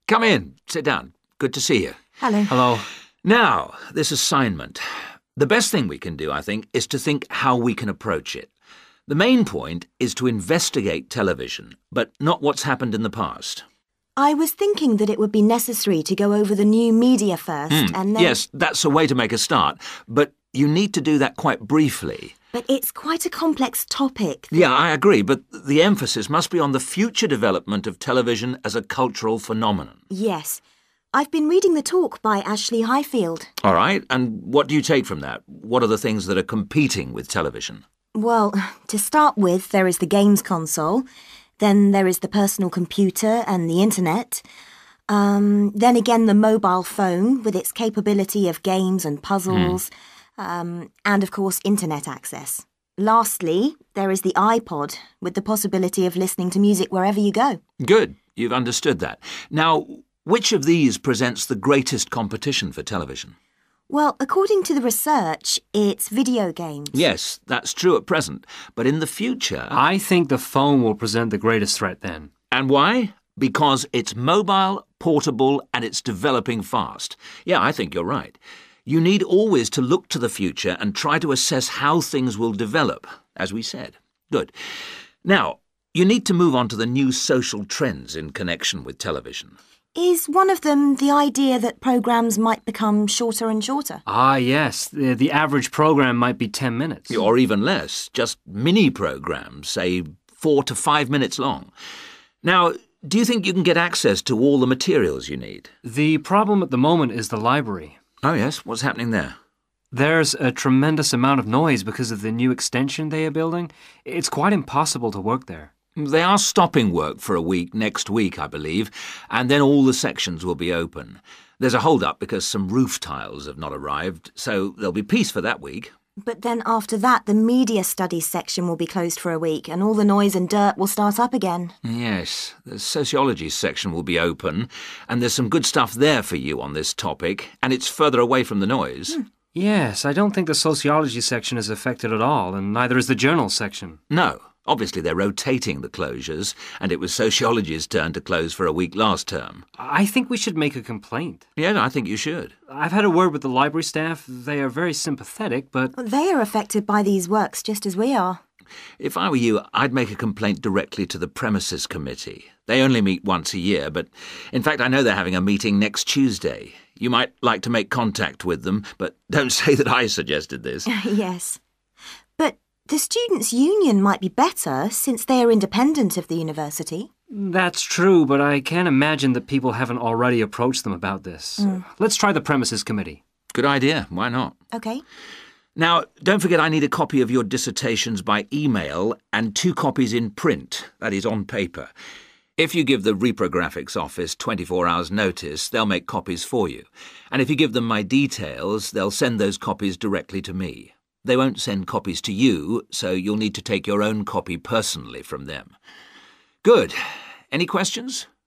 Come in. Sit down. Good to see you. Hello. Hello. Now, this assignment. The best thing we can do, I think, is to think how we can approach it. The main point is to investigate television, but not what's happened in the past. I was thinking that it would be necessary to go over the new media first and then... Yes, that's a way to make a start, but you need to do that quite briefly. But it's quite a complex topic. Yeah, I agree, but the emphasis must be on the future development of television as a cultural phenomenon. Yes. I've been reading the talk by Ashley Highfield. All right, and what do you take from that? What are the things that are competing with television? Well, to start with, there is the games console. Then there is the personal computer and the internet. Then again, the mobile phone with its capability of games and puzzles. And, of course, internet access. Lastly, there is the iPod with the possibility of listening to music wherever you go. Good, you've understood that. Now, which of these presents the greatest competition for television? Well, according to the research, it's video games. Yes, that's true at present, but in the future... I think the phone will present the greatest threat then. And why? Because it's mobile, portable, and it's developing fast. Yeah, I think you're right. You need always to look to the future and try to assess how things will develop, as we said. Good. Now, you need to move on to the new social trends in connection with television. Is one of them the idea that programmes might become shorter and shorter? Ah, yes. The average program might be 10 minutes. Or even less, just mini-programs, say 4 to 5 minutes long. Now, do you think you can get access to all the materials you need? The problem at the moment is the library. Oh, yes? What's happening there? There's a tremendous amount of noise because of the new extension they are building. It's quite impossible to work there. They are stopping work for a week next week, I believe, and then all the sections will be open. There's a hold-up because some roof tiles have not arrived, so there'll be peace for that week. But then after that, the media studies section will be closed for a week and all the noise and dirt will start up again. Yes, the sociology section will be open, and there's some good stuff there for you on this topic, and it's further away from the noise. Yes, I don't think the sociology section is affected at all, and neither is the journal section. No. Obviously, they're rotating the closures, and it was sociology's turn to close for a week last term. I think we should make a complaint. Yeah, I think you should. I've had a word with the library staff. They are very sympathetic, but... They are affected by these works just as we are. If I were you, I'd make a complaint directly to the premises committee. They only meet once a year, but in fact, I know they're having a meeting next Tuesday. You might like to make contact with them, but don't say that I suggested this. Yes. But the Students' Union might be better since they are independent of the university. That's true, but I can't imagine that people haven't already approached them about this. Let's try the premises committee. Good idea. Why not? OK. Now, don't forget I need a copy of your dissertations by email and 2 copies in print, that is, on paper. If you give the reprographics office 24 hours' notice, they'll make copies for you. And if you give them my details, they'll send those copies directly to me. They won't send copies to you, so you'll need to take your own copy personally from them. Good. Any questions?